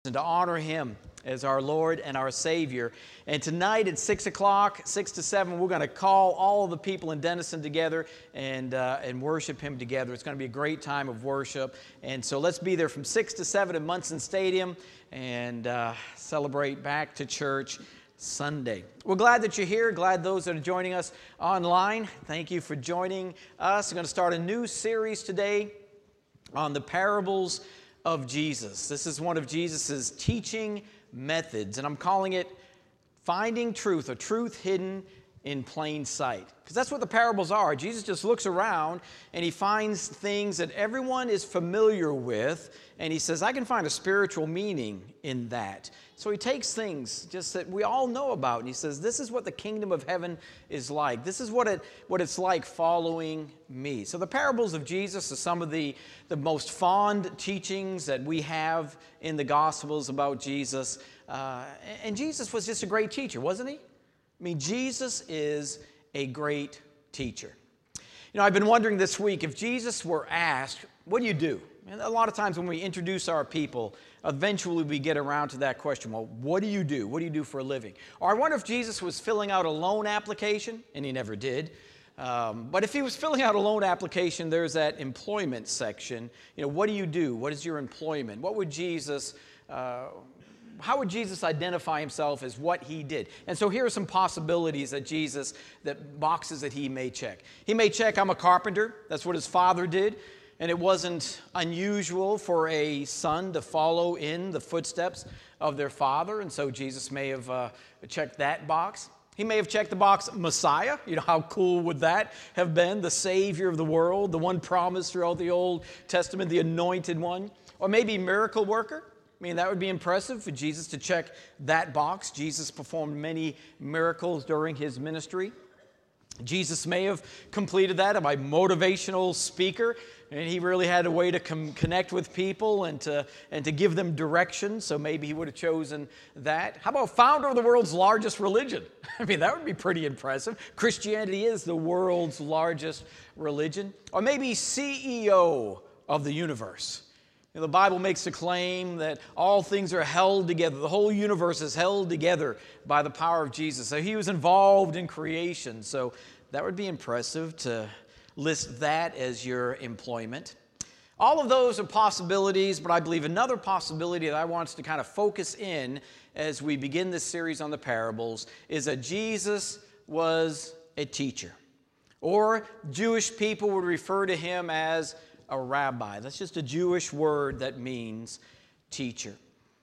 and to honor Him as our Lord and our Savior. And tonight at 6 o'clock, 6 to 7, we're going to call all of the people in Denison together and worship Him together. It's going to be a great time of worship. And so let's be there from 6 to 7 at Munson Stadium and celebrate back to church Sunday. We're glad that you're here. Glad those that are joining us online. Thank you for joining us. We're going to start a new series today on the parables of Jesus. This is one of Jesus' teaching methods, and I'm calling it Finding Truth, or Truth Hidden in Plain Sight. Because that's what the parables are. Jesus just looks around and He finds things that everyone is familiar with, and He says, I can find a spiritual meaning in that. So He takes things just that we all know about, and He says, this is what the kingdom of heaven is like. This is what it's like following me. So the parables of Jesus are some of the most fond teachings that we have in the Gospels about Jesus. And Jesus was just a great teacher, wasn't He? I mean, Jesus is a great teacher. You know, I've been wondering this week, if Jesus were asked, what do you do? And a lot of times when we introduce our people, eventually we get around to that question, well, what do you do? What do you do for a living? Or I wonder if Jesus was filling out a loan application, and He never did. But if He was filling out a loan application, there's that employment section. You know, what do you do? What is your employment? What would Jesus how would Jesus identify Himself as what He did? And so here are some possibilities that boxes that He may check. He may check, I'm a carpenter. That's what His father did. And it wasn't unusual for a son to follow in the footsteps of their father. And so Jesus may have checked that box. He may have checked the box Messiah. You know, how cool would that have been? The Savior of the world, the one promised throughout the Old Testament, the anointed one. Or maybe miracle worker. I mean, that would be impressive for Jesus to check that box. Jesus performed many miracles during His ministry. Jesus may have completed that. A motivational speaker, and He really had a way to connect with people and to give them direction, so maybe He would have chosen that. How about founder of the world's largest religion? I mean, that would be pretty impressive. Christianity is the world's largest religion. Or maybe CEO of the universe. You know, the Bible makes the claim that all things are held together. The whole universe is held together by the power of Jesus. So He was involved in creation. So that would be impressive to list that as your employment. All of those are possibilities, but I believe another possibility that I want us to kind of focus in as we begin this series on the parables is that Jesus was a teacher. Or Jewish people would refer to Him as a rabbi. That's just a Jewish word that means teacher.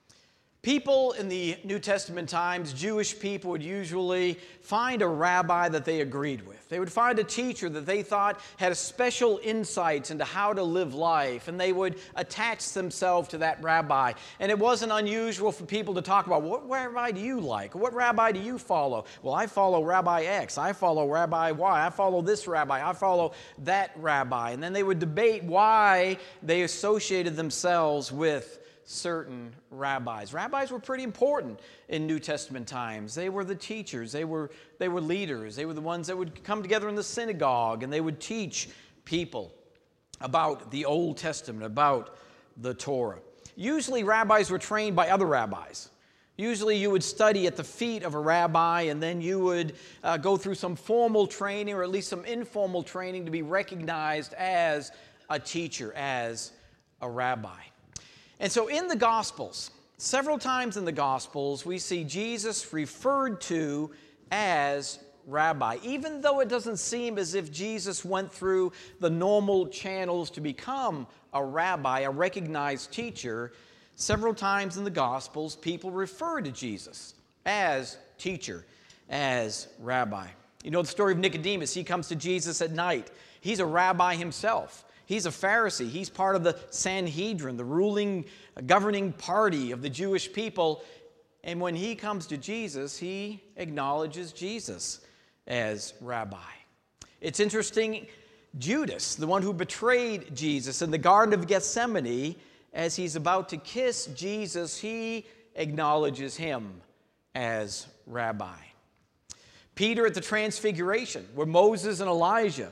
People in the New Testament times, Jewish people would usually find a rabbi that they agreed with. They would find a teacher that they thought had special insights into how to live life, and they would attach themselves to that rabbi. And it wasn't unusual for people to talk about, what rabbi do you like? What rabbi do you follow? Well, I follow Rabbi X. I follow Rabbi Y. I follow this rabbi. I follow that rabbi. And then they would debate why they associated themselves with certain rabbis. Rabbis were pretty important in New Testament times. They were the teachers. They were leaders. They were the ones that would come together in the synagogue and they would teach people about the Old Testament, about the Torah. Usually rabbis were trained by other rabbis. Usually you would study at the feet of a rabbi, and then you would go through some formal training or at least some informal training to be recognized as a teacher, as a rabbi. And so in the Gospels, several times in the Gospels, we see Jesus referred to as rabbi. Even though it doesn't seem as if Jesus went through the normal channels to become a rabbi, a recognized teacher, several times in the Gospels, people refer to Jesus as teacher, as rabbi. You know the story of Nicodemus. He comes to Jesus at night. He's a rabbi himself. He's a Pharisee. He's part of the Sanhedrin, the ruling, governing party of the Jewish people. And when he comes to Jesus, he acknowledges Jesus as rabbi. It's interesting, Judas, the one who betrayed Jesus in the Garden of Gethsemane, as he's about to kiss Jesus, he acknowledges Him as rabbi. Peter at the Transfiguration, where Moses and Elijah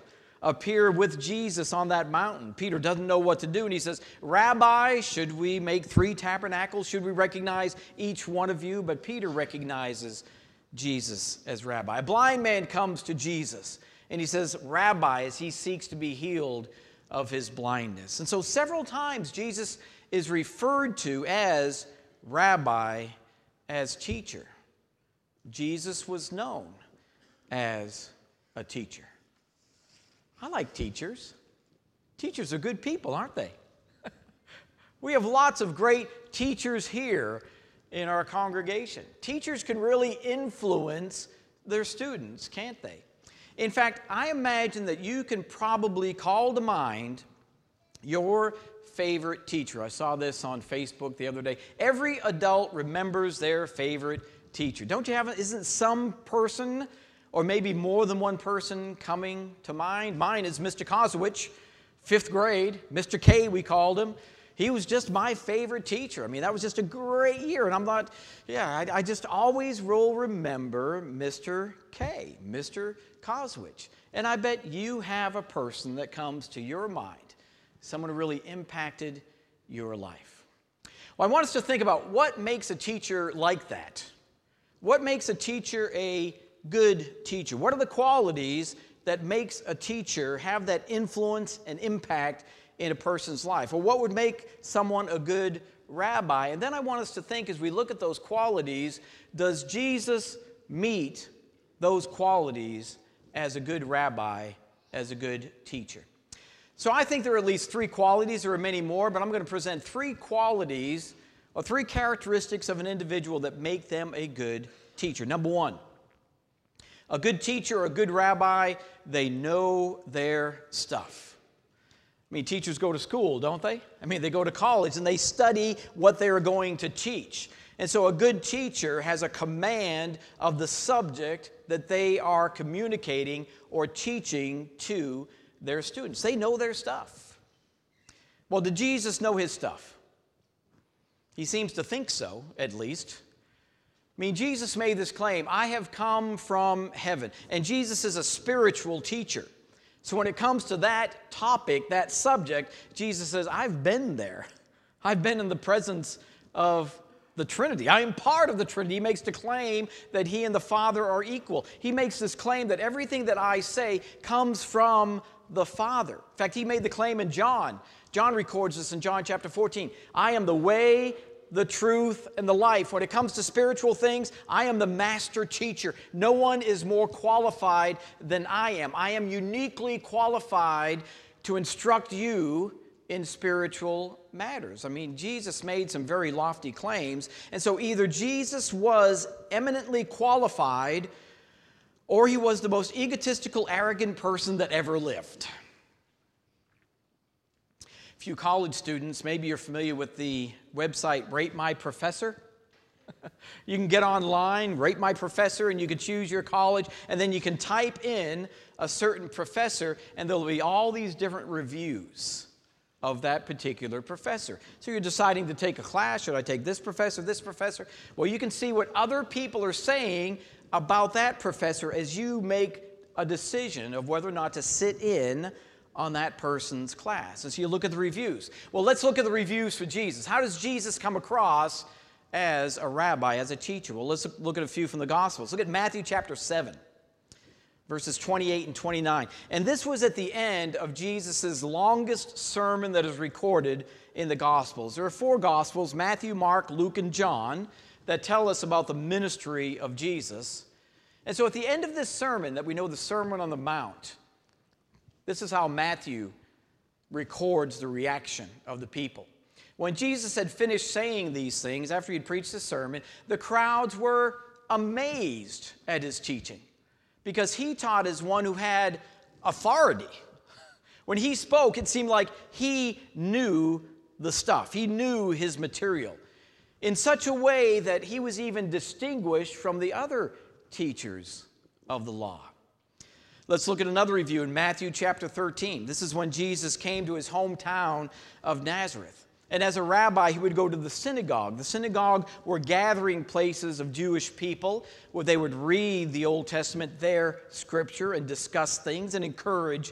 appear with Jesus on that mountain. Peter doesn't know what to do, and he says, Rabbi, should we make 3 tabernacles? Should we recognize each one of you? But Peter recognizes Jesus as Rabbi. A blind man comes to Jesus, and he says, Rabbi, as he seeks to be healed of his blindness. And so several times Jesus is referred to as Rabbi, as teacher. Jesus was known as a teacher. I like teachers. Teachers are good people, aren't they? We have lots of great teachers here in our congregation. Teachers can really influence their students, can't they? In fact, I imagine that you can probably call to mind your favorite teacher. I saw this on Facebook the other day. Every adult remembers their favorite teacher. Don't you have it? Isn't some person, or maybe more than one person, coming to mind? Mine is Mr. Kozowich, 5th grade. Mr. K, we called him. He was just my favorite teacher. I mean, that was just a great year. And I'm not, I just always will remember Mr. K, Mr. Kozowich. And I bet you have a person that comes to your mind, someone who really impacted your life. Well, I want us to think about what makes a teacher like that. What makes a teacher a good teacher? What are the qualities that makes a teacher have that influence and impact in a person's life? Or what would make someone a good rabbi? And then I want us to think, as we look at those qualities, does Jesus meet those qualities as a good rabbi, as a good teacher? So I think there are at least 3 qualities. There are many more, but I'm going to present 3 qualities or 3 characteristics of an individual that make them a good teacher. Number 1, a good teacher or a good rabbi, they know their stuff. I mean, teachers go to school, don't they? I mean, they go to college and they study what they're going to teach. And so a good teacher has a command of the subject that they are communicating or teaching to their students. They know their stuff. Well, did Jesus know his stuff? He seems to think so, at least. I mean, Jesus made this claim, I have come from heaven. And Jesus is a spiritual teacher. So when it comes to that topic, that subject, Jesus says, I've been there. I've been in the presence of the Trinity. I am part of the Trinity. He makes the claim that he and the Father are equal. He makes this claim that everything that I say comes from the Father. In fact, he made the claim in John. John records this in John chapter 14. I am the way, the truth, and the life. When it comes to spiritual things, I am the master teacher. No one is more qualified than I am. I am uniquely qualified to instruct you in spiritual matters. I mean, Jesus made some very lofty claims, and so either Jesus was eminently qualified or he was the most egotistical, arrogant person that ever lived. A few college students, maybe you're familiar with the website Rate My Professor. You can get online, Rate My Professor, and you can choose your college, and then you can type in a certain professor, and there'll be all these different reviews of that particular professor. So you're deciding to take a class. Should I take this professor, this professor? Well, you can see what other people are saying about that professor as you make a decision of whether or not to sit in on that person's class. And so you look at the reviews. Well, let's look at the reviews for Jesus. How does Jesus come across as a rabbi, as a teacher? Well, let's look at a few from the Gospels. Look at Matthew chapter 7. Verses 28 and 29. And this was at the end of Jesus' longest sermon that is recorded in the Gospels. There are 4 Gospels, Matthew, Mark, Luke, and John, that tell us about the ministry of Jesus. And so at the end of this sermon, that we know the Sermon on the Mount, this is how Matthew records the reaction of the people. When Jesus had finished saying these things, after he had preached the sermon, the crowds were amazed at his teaching, because he taught as one who had authority. When he spoke, it seemed like he knew the stuff. He knew his material in such a way that he was even distinguished from the other teachers of the law. Let's look at another review in Matthew chapter 13. This is when Jesus came to his hometown of Nazareth. And as a rabbi, he would go to the synagogue. The synagogue were gathering places of Jewish people where they would read the Old Testament, their scripture, and discuss things and encourage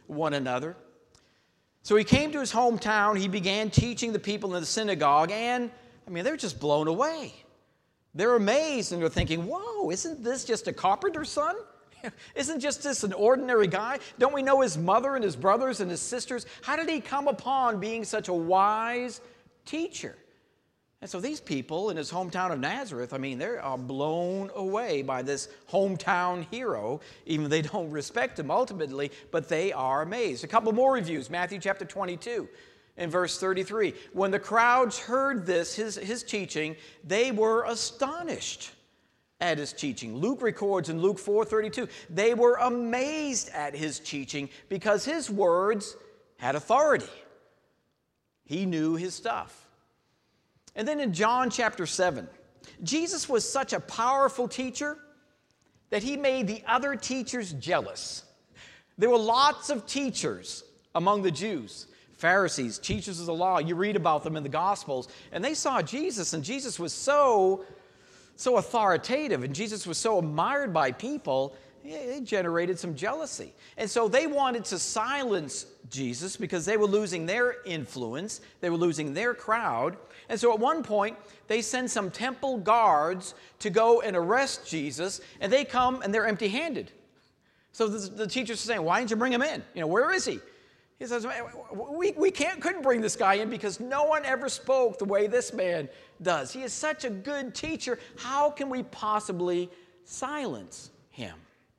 one another. So he came to his hometown. He began teaching the people in the synagogue, and, they're just blown away. They're amazed, and they're thinking, whoa, isn't this just a carpenter's son? Isn't just this an ordinary guy? Don't we know his mother and his brothers and his sisters? How did he come upon being such a wise teacher? And so these people in his hometown of Nazareth, they are blown away by this hometown hero, even though they don't respect him ultimately, but they are amazed. A couple more reviews. Matthew chapter 22 and verse 33. When the crowds heard this, his teaching, they were astonished at his teaching. Luke records in Luke 4:32, they were amazed at his teaching because his words had authority. He knew his stuff. And then in John chapter 7, Jesus was such a powerful teacher that he made the other teachers jealous. There were lots of teachers among the Jews, Pharisees, teachers of the law. You read about them in the Gospels, and they saw Jesus, and Jesus was so authoritative, and Jesus was so admired by people, it generated some jealousy. And so they wanted to silence Jesus because they were losing their influence, they were losing their crowd. And so at one point, they send some temple guards to go and arrest Jesus, and they come and they're empty-handed. So the teachers are saying, why didn't you bring him in? Where is he? He says, we couldn't bring this guy in because no one ever spoke the way this man does. He is such a good teacher. How can we possibly silence him?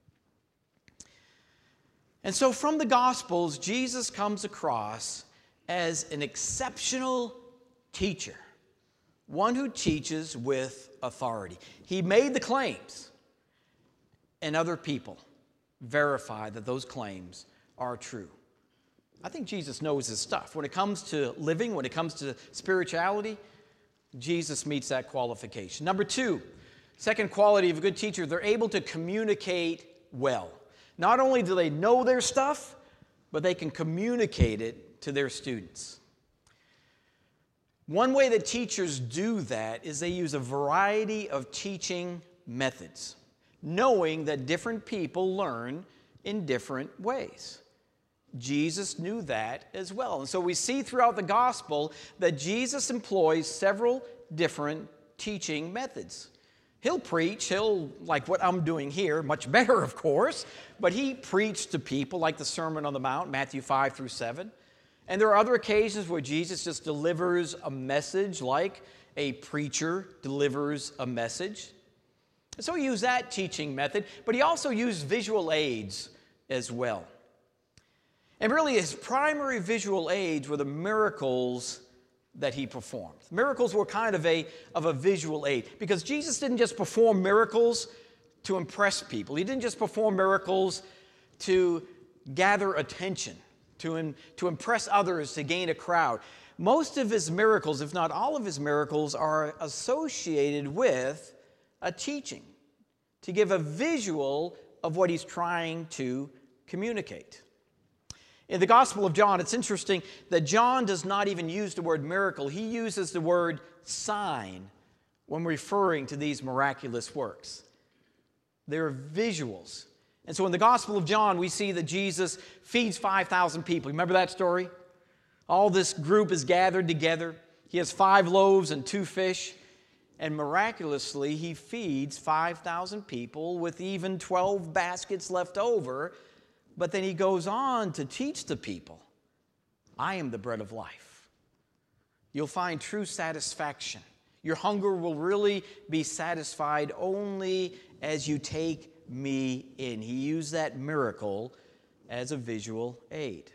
And so from the Gospels, Jesus comes across as an exceptional teacher, one who teaches with authority. He made the claims, and other people verify that those claims are true. I think Jesus knows his stuff. When it comes to living, when it comes to spirituality, Jesus meets that qualification. Number two, second quality of a good teacher, they're able to communicate well. Not only do they know their stuff, but they can communicate it to their students. One way that teachers do that is they use a variety of teaching methods, knowing that different people learn in different ways. Jesus knew that as well. And so we see throughout the gospel that Jesus employs several different teaching methods. He'll preach, like what I'm doing here, much better, of course, but he preached to people like the Sermon on the Mount, Matthew 5 through 7. And there are other occasions where Jesus just delivers a message like a preacher delivers a message. And so he used that teaching method, but he also used visual aids as well. And really his primary visual aids were the miracles that he performed. Miracles were kind of a visual aid because Jesus didn't just perform miracles to impress people. He didn't just perform miracles to gather attention, to impress others, to gain a crowd. Most of his miracles, if not all of his miracles, are associated with a teaching to give a visual of what he's trying to communicate. In the Gospel of John, it's interesting that John does not even use the word miracle. He uses the word sign when referring to these miraculous works. They're visuals. And so in the Gospel of John, we see that Jesus feeds 5,000 people. Remember that story? All this group is gathered together. He has 5 loaves and 2 fish. And miraculously, he feeds 5,000 people with even 12 baskets left over. But then he goes on to teach the people, I am the bread of life. You'll find true satisfaction. Your hunger will really be satisfied only as you take me in. He used that miracle as a visual aid.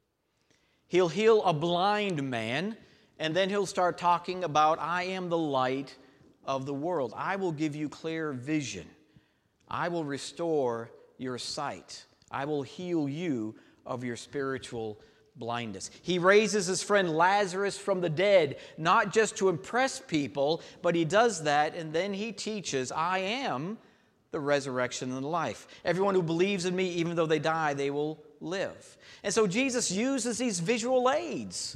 He'll heal a blind man, and then he'll start talking about, I am the light of the world. I will give you clear vision. I will restore your sight. I will heal you of your spiritual blindness. He raises his friend Lazarus from the dead, not just to impress people, but he does that, and then he teaches, I am the resurrection and the life. Everyone who believes in me, even though they die, they will live. And so Jesus uses these visual aids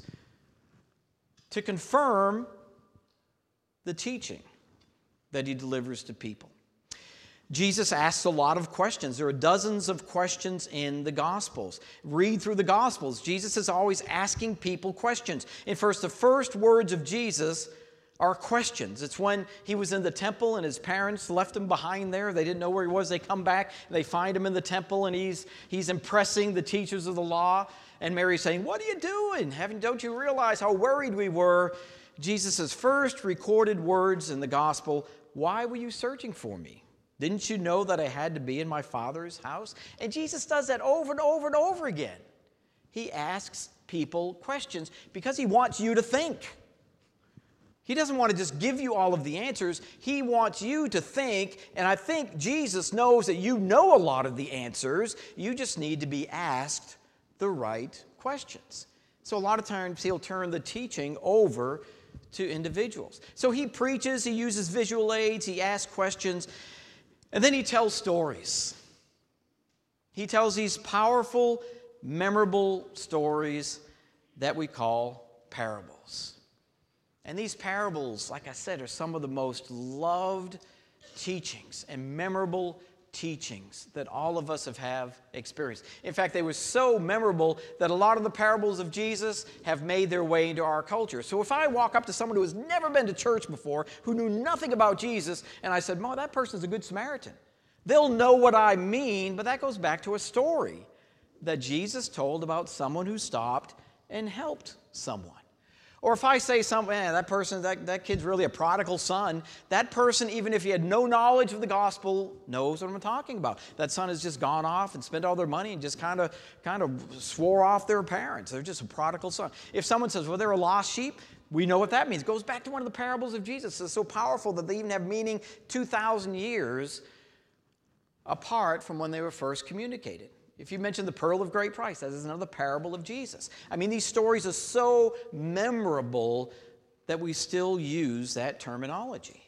to confirm the teaching that he delivers to people. Jesus asks a lot of questions. There are dozens of questions in the Gospels. Read through the Gospels. Jesus is always asking people questions. In fact, the first words of Jesus are questions. It's when he was in the temple and his parents left him behind there. They didn't know where he was. They come back, they find him in the temple, and he's impressing the teachers of the law. And Mary's saying, "What are you doing? Don't you realize how worried we were?" Jesus' first recorded words in the Gospel, "Why were you searching for me? Didn't you know that I had to be in my Father's house?" And Jesus does that over and over and over again. He asks people questions because he wants you to think. He doesn't want to just give you all of the answers. He wants you to think, and I think Jesus knows that you know a lot of the answers. You just need to be asked the right questions. So a lot of times he'll turn the teaching over to individuals. So he preaches, he uses visual aids, he asks questions, and then he tells stories. He tells these powerful, memorable stories that we call parables. And these parables, like I said, are some of the most loved teachings and memorable teachings that all of us have experienced. In fact, they were so memorable that a lot of the parables of Jesus have made their way into our culture. So if I walk up to someone who has never been to church before, who knew nothing about Jesus, and I said, "Mo, that person's a good Samaritan," they'll know what I mean, but that goes back to a story that Jesus told about someone who stopped and helped someone. Or if I say something, that kid's really a prodigal son, that person, even if he had no knowledge of the gospel, knows what I'm talking about. That son has just gone off and spent all their money and just kind of swore off their parents. They're just a prodigal son. If someone says, "Well, they're a lost sheep," we know what that means. It goes back to one of the parables of Jesus. It's so powerful that they even have meaning 2,000 years apart from when they were first communicated. If you mention the pearl of great price, that is another parable of Jesus. I mean, these stories are so memorable that we still use that terminology.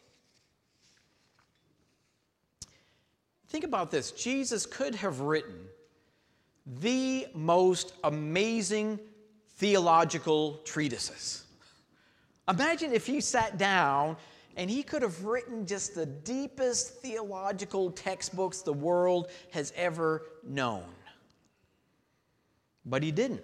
Think about this. Jesus could have written the most amazing theological treatises. Imagine if he sat down and he could have written just the deepest theological textbooks the world has ever known. But he didn't.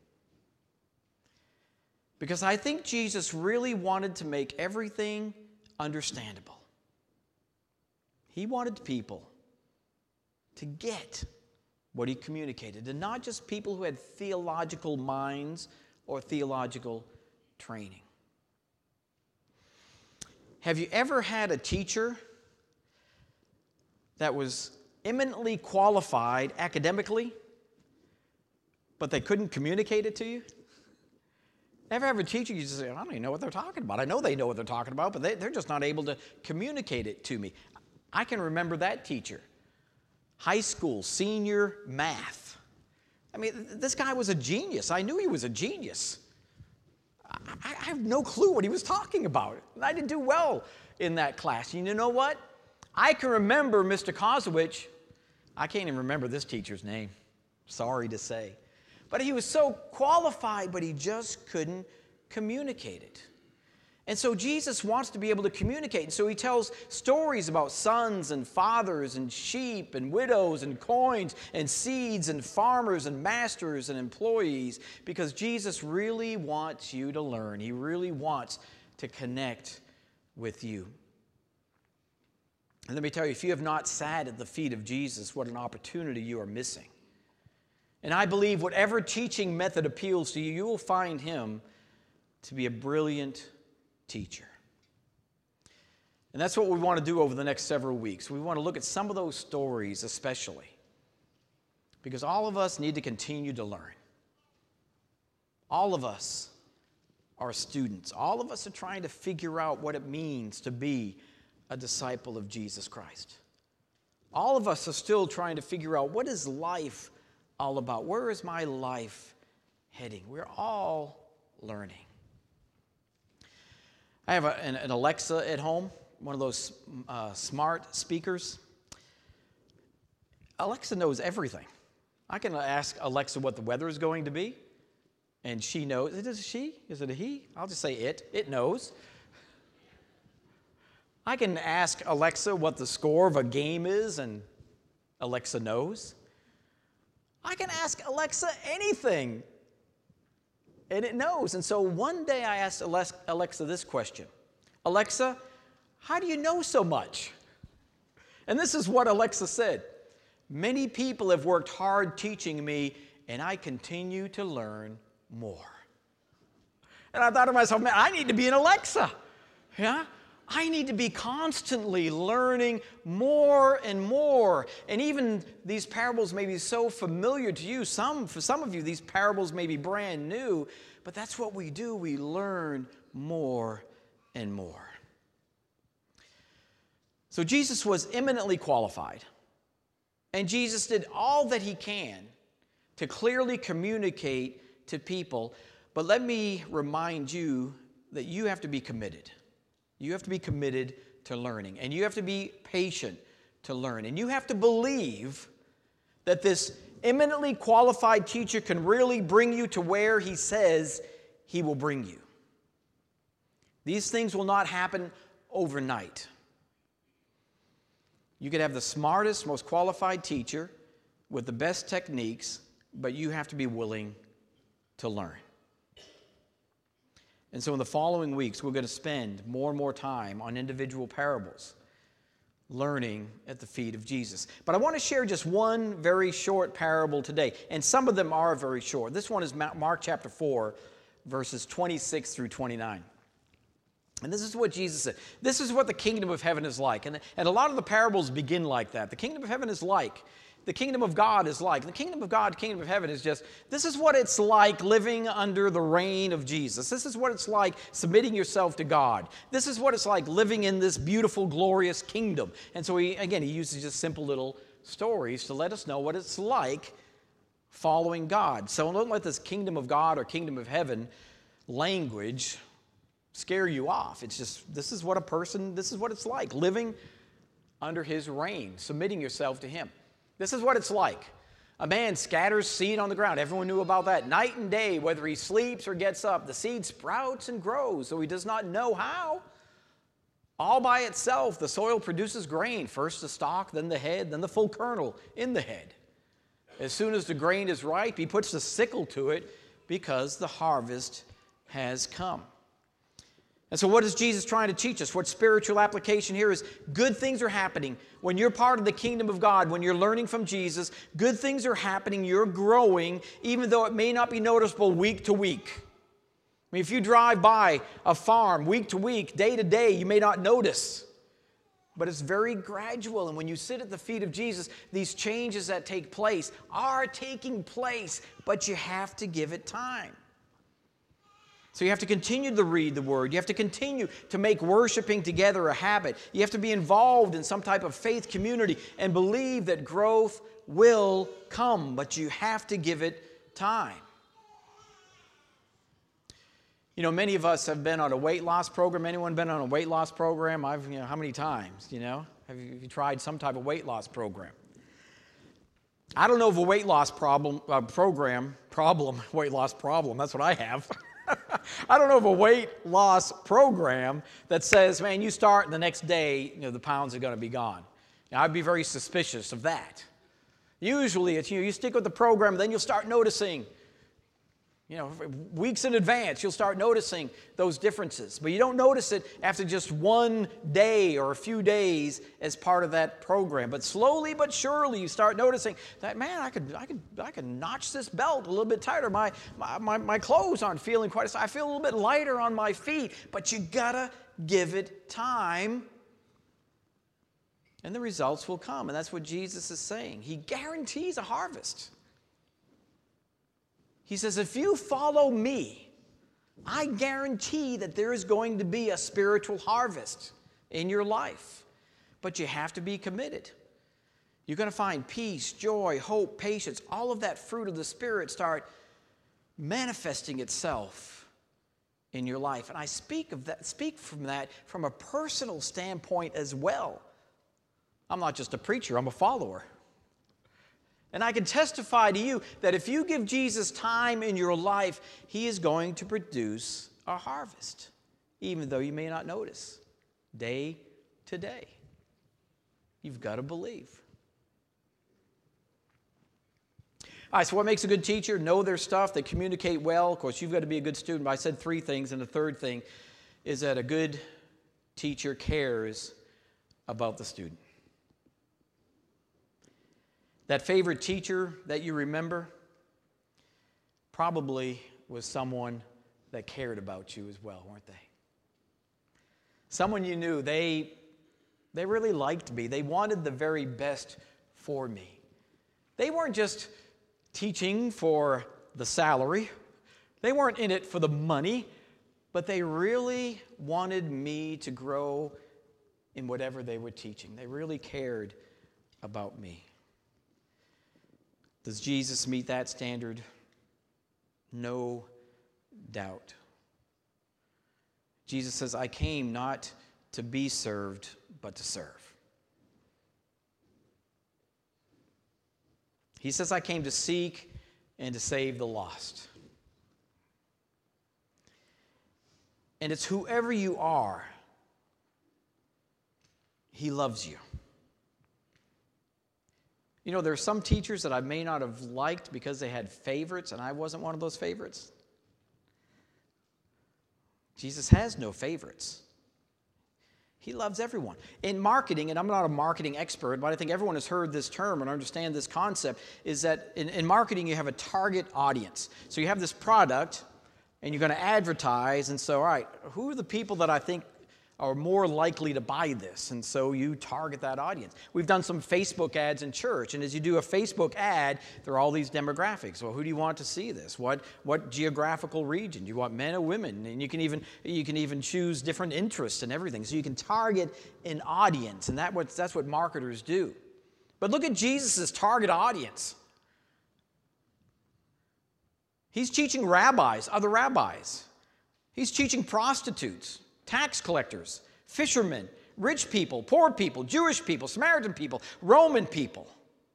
Because I think Jesus really wanted to make everything understandable. He wanted people to get what he communicated, and not just people who had theological minds or theological training. Have you ever had a teacher that was eminently qualified academically, but they couldn't communicate it to you? Ever have a teacher you just say, "I don't even know what they're talking about. I know they know what they're talking about, but they're just not able to communicate it to me." I can remember that teacher. High school, senior math. I mean, this guy was a genius. I knew he was a genius. I have no clue what he was talking about. And I didn't do well in that class. And you know what? I can remember Mr. Kozowicz. I can't even remember this teacher's name. Sorry to say. But he was so qualified, but he just couldn't communicate it. And so Jesus wants to be able to communicate. And so he tells stories about sons and fathers and sheep and widows and coins and seeds and farmers and masters and employees, because Jesus really wants you to learn. He really wants to connect with you. And let me tell you, if you have not sat at the feet of Jesus, what an opportunity you are missing. And I believe whatever teaching method appeals to you, you will find him to be a brilliant teacher. And that's what we want to do over the next several weeks. We want to look at some of those stories especially, because all of us need to continue to learn. All of us are students. All of us are trying to figure out what it means to be a disciple of Jesus Christ. All of us are still trying to figure out, what is life all about? Where is my life heading? We're all learning. I have an Alexa at home, one of those smart speakers. Alexa knows everything. I can ask Alexa what the weather is going to be, and she knows. Is it a she? Is it a he? I'll just say it. It knows. I can ask Alexa what the score of a game is, and Alexa knows. I can ask Alexa anything, and it knows. And so one day I asked Alexa this question. Alexa, how do you know so much? And this is what Alexa said. Many people have worked hard teaching me, and I continue to learn more. And I thought to myself, man, I need to be an Alexa. Yeah? I need to be constantly learning more and more. And even these parables may be so familiar to you. For some of you, these parables may be brand new, but that's what we do. We learn more and more. So Jesus was eminently qualified, and Jesus did all that he can to clearly communicate to people. But let me remind you that you have to be committed. You have to be committed to learning, and you have to be patient to learn, and you have to believe that this eminently qualified teacher can really bring you to where he says he will bring you. These things will not happen overnight. You could have the smartest, most qualified teacher with the best techniques, but you have to be willing to learn. And so in the following weeks, we're going to spend more and more time on individual parables, learning at the feet of Jesus. But I want to share just one very short parable today, and some of them are very short. This one is Mark chapter 4, verses 26 through 29. And this is what Jesus said. This is what the kingdom of heaven is like. And a lot of the parables begin like that. The kingdom of heaven is like. The kingdom of God is like. The kingdom of God, kingdom of heaven is just, this is what it's like living under the reign of Jesus. This is what it's like submitting yourself to God. This is what it's like living in this beautiful, glorious kingdom. And so he uses just simple little stories to let us know what it's like following God. So don't let this kingdom of God or kingdom of heaven language scare you off. It's just, this is what it's like living under his reign, submitting yourself to him. This is what it's like. A man scatters seed on the ground. Everyone knew about that. Night and day, whether he sleeps or gets up, the seed sprouts and grows, though he does not know how. All by itself, the soil produces grain, first the stalk, then the head, then the full kernel in the head. As soon as the grain is ripe, he puts the sickle to it because the harvest has come. And so what is Jesus trying to teach us? What spiritual application here is good things are happening. When you're part of the kingdom of God, when you're learning from Jesus, good things are happening. You're growing, even though it may not be noticeable week to week. I mean, if you drive by a farm week to week, day to day, you may not notice. But it's very gradual. And when you sit at the feet of Jesus, these changes that take place are taking place, but you have to give it time. So you have to continue to read the Word. You have to continue to make worshiping together a habit. You have to be involved in some type of faith community and believe that growth will come, but you have to give it time. You know, many of us have been on a weight loss program. Anyone been on a weight loss program? How many times, Have you tried some type of weight loss program? I don't know of a weight loss problem, that's what I have. I don't know of a weight loss program that says, man, you start and the next day, the pounds are going to be gone. Now, I'd be very suspicious of that. Usually, it's, you stick with the program, then you'll start noticing, weeks in advance, you'll start noticing those differences. But you don't notice it after just one day or a few days as part of that program. But slowly but surely, you start noticing that, man, I could notch this belt a little bit tighter. My clothes aren't feeling quite as, I feel a little bit lighter on my feet. But you gotta give it time, and the results will come. And that's what Jesus is saying. He guarantees a harvest. He says, if you follow me, I guarantee that there is going to be a spiritual harvest in your life. But you have to be committed. You're going to find peace, joy, hope, patience, all of that fruit of the Spirit start manifesting itself in your life. And I speak from that from a personal standpoint as well. I'm not just a preacher, I'm a follower. And I can testify to you that if you give Jesus time in your life, he is going to produce a harvest, even though you may not notice, day today. You've got to believe. All right, so what makes a good teacher? Know their stuff. They communicate well. Of course, you've got to be a good student. But I said three things, and the third thing is that a good teacher cares about the student. That favorite teacher that you remember probably was someone that cared about you as well, weren't they? Someone you knew, they really liked me. They wanted the very best for me. They weren't just teaching for the salary. They weren't in it for the money, but they really wanted me to grow in whatever they were teaching. They really cared about me. Does Jesus meet that standard? No doubt. Jesus says, I came not to be served, but to serve. He says, I came to seek and to save the lost. And it's whoever you are, He loves you. You know, there are some teachers that I may not have liked because they had favorites, and I wasn't one of those favorites. Jesus has no favorites. He loves everyone. In marketing, and I'm not a marketing expert, but I think everyone has heard this term and understand this concept, is that in marketing you have a target audience. So you have this product, and you're going to advertise, and so, all right, who are the people that I think are more likely to buy this? And so you target that audience. We've done some Facebook ads in church, and as you do a Facebook ad, there are all these demographics. Well, who do you want to see this? What geographical region? Do you want men or women? And you can even choose different interests and everything. So you can target an audience, and that's what marketers do. But look at Jesus' target audience. He's teaching rabbis, other rabbis. He's teaching prostitutes, tax collectors, fishermen, rich people, poor people, Jewish people, Samaritan people, Roman people.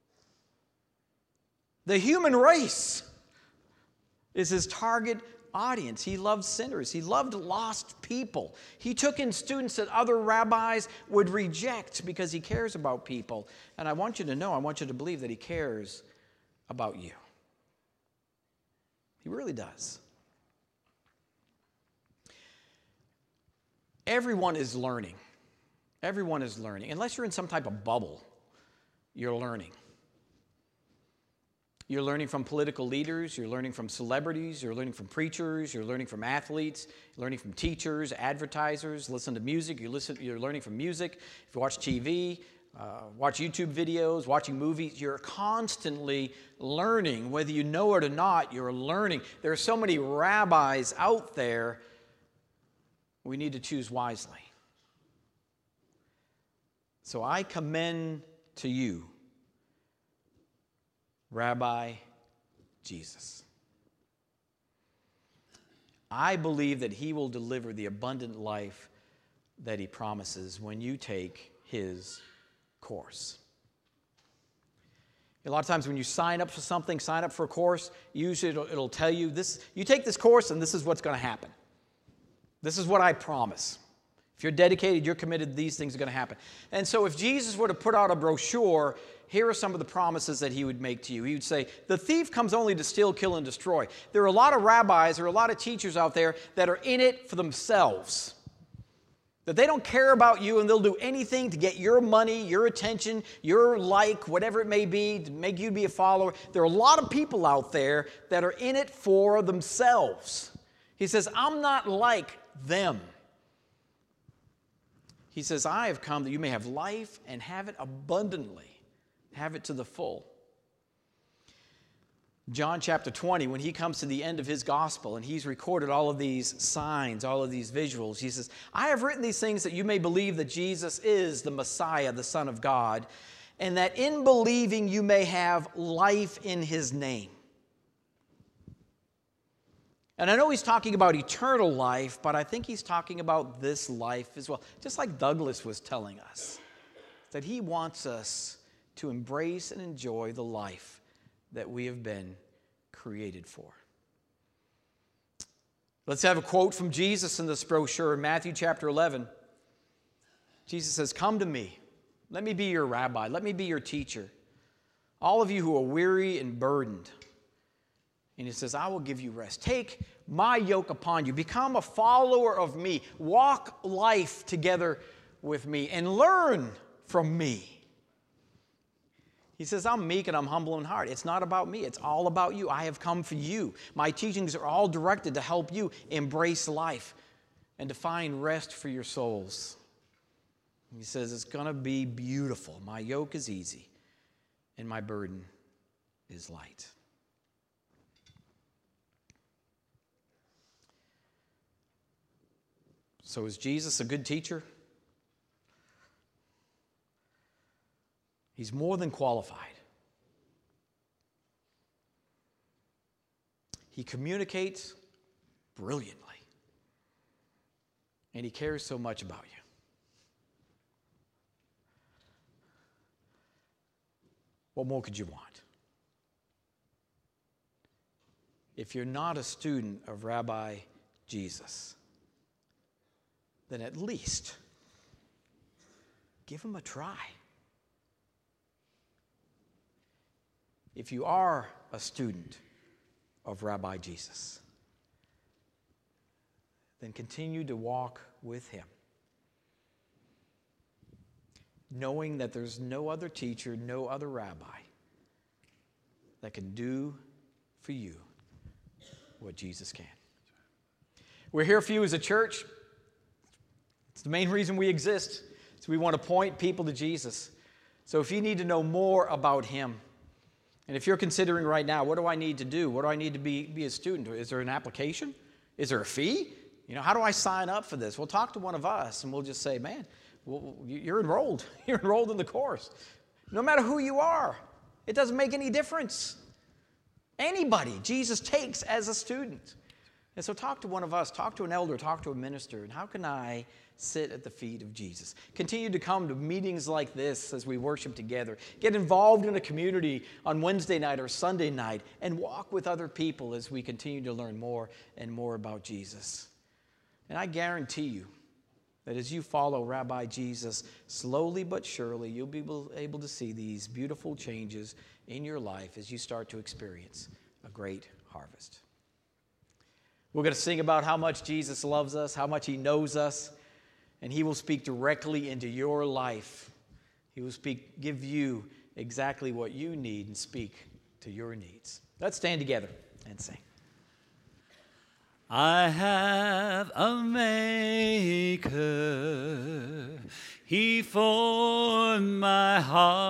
The human race is his target audience. He loved sinners. He loved lost people. He took in students that other rabbis would reject because he cares about people. And I want you to know, I want you to believe that he cares about you. He really does. Everyone is learning. Everyone is learning. Unless you're in some type of bubble, you're learning. You're learning from political leaders. You're learning from celebrities. You're learning from preachers. You're learning from athletes. You're learning from teachers, advertisers. Listen to music. You're learning from music. If you watch TV, watch YouTube videos, watching movies, you're constantly learning. Whether you know it or not, you're learning. There are so many rabbis out there. We need to choose wisely. So I commend to you Rabbi Jesus. I believe that he will deliver the abundant life that he promises when you take his course. A lot of times when you sign up for something, sign up for a course, usually it'll tell you this, you take this course and this is what's going to happen. This is what I promise. If you're dedicated, you're committed, these things are going to happen. And so if Jesus were to put out a brochure, here are some of the promises that he would make to you. He would say, the thief comes only to steal, kill, and destroy. There are a lot of rabbis, there are a lot of teachers out there that are in it for themselves. That they don't care about you and they'll do anything to get your money, your attention, your like, whatever it may be, to make you be a follower. There are a lot of people out there that are in it for themselves. He says, I'm not like them. He says, I have come that you may have life and have it abundantly. Have it to the full. John chapter 20, when he comes to the end of his gospel and he's recorded all of these signs, all of these visuals, he says, I have written these things that you may believe that Jesus is the Messiah, the Son of God, and that in believing you may have life in his name. And I know he's talking about eternal life, but I think he's talking about this life as well. Just like Douglas was telling us, that he wants us to embrace and enjoy the life that we have been created for. Let's have a quote from Jesus in this brochure in Matthew chapter 11. Jesus says, come to me. Let me be your rabbi. Let me be your teacher. All of you who are weary and burdened. And he says, I will give you rest. Take my yoke upon you. Become a follower of me. Walk life together with me and learn from me. He says, I'm meek and I'm humble in heart. It's not about me. It's all about you. I have come for you. My teachings are all directed to help you embrace life and to find rest for your souls. He says, it's going to be beautiful. My yoke is easy and my burden is light. So is Jesus a good teacher? He's more than qualified. He communicates brilliantly. And he cares so much about you. What more could you want? If you're not a student of Rabbi Jesus, then at least give him a try. If you are a student of Rabbi Jesus, then continue to walk with him, knowing that there's no other teacher, no other rabbi that can do for you what Jesus can. We're here for you as a church. It's the main reason we exist. So we want to point people to Jesus. So if you need to know more about him, and if you're considering right now, what do I need to do? What do I need to be a student? Is there an application? Is there a fee? How do I sign up for this? Well, talk to one of us, and we'll just say, man, you're enrolled. You're enrolled in the course. No matter who you are, it doesn't make any difference. Anybody Jesus takes as a student. And so talk to one of us, talk to an elder, talk to a minister, and how can I sit at the feet of Jesus? Continue to come to meetings like this as we worship together. Get involved in a community on Wednesday night or Sunday night and walk with other people as we continue to learn more and more about Jesus. And I guarantee you that as you follow Rabbi Jesus, slowly but surely, you'll be able to see these beautiful changes in your life as you start to experience a great harvest. We're going to sing about how much Jesus loves us, how much he knows us, and he will speak directly into your life. He will give you exactly what you need and speak to your needs. Let's stand together and sing. I have a maker, he formed my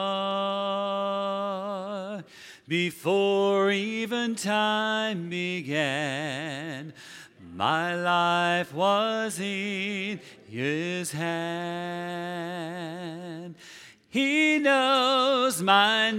heart. Before even time began, my life was in his hand. He knows my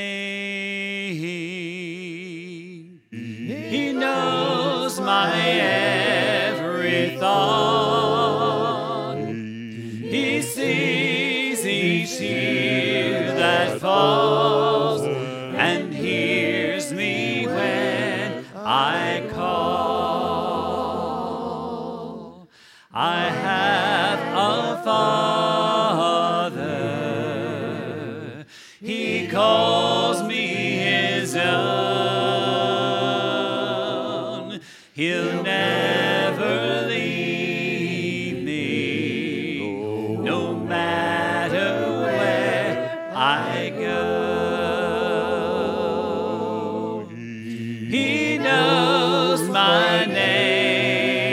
name. He knows my every thought. He sees each tear that falls and hears me when I call. I have a Father